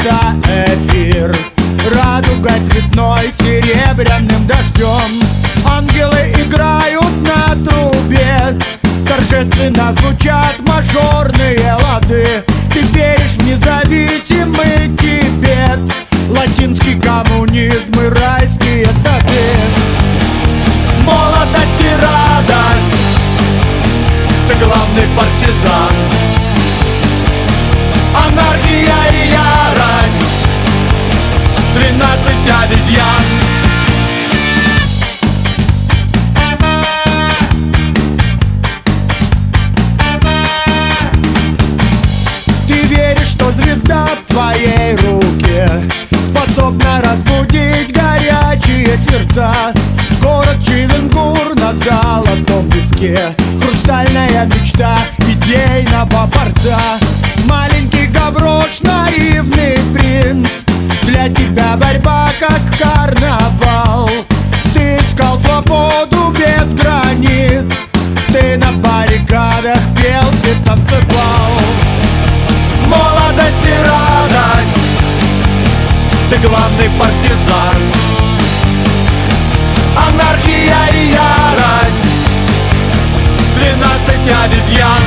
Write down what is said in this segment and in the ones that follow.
льется эфир, радуга цветной серебряным дождем. Ангелы играют на трубе, торжественно звучат мажорные лады. Ты веришь в независимый Тибет, латинский коммунизм и райские сады. Молодость и радость, ты главный партизан. Анархия и ярость, 12 обезьян. Ты веришь, что звезда в твоей руке способна разбудить горячие сердца. Город Чивенгур на золотом песке, хрустальная мечта идейного борца. Маленький Гаврош, наивный принц, для тебя борьба как карнавал. Ты искал свободу без границ, ты на баррикадах пел и танцевал. Молодость и радость, ты главный партизан. Анархия и ярость, 12 обезьян.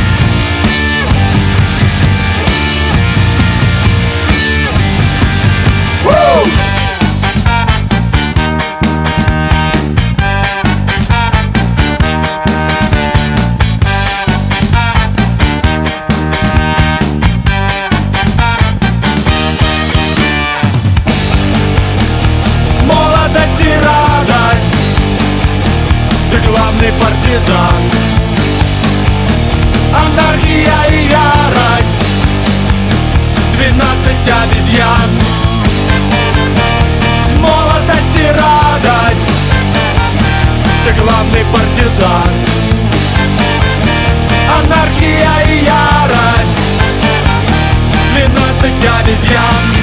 Молодость и радость, ты главный партизан. Анархия и ярость, 12 обезьян. Молодость и радость, ты главный партизан. Анархия и ярость, 12 обезьян.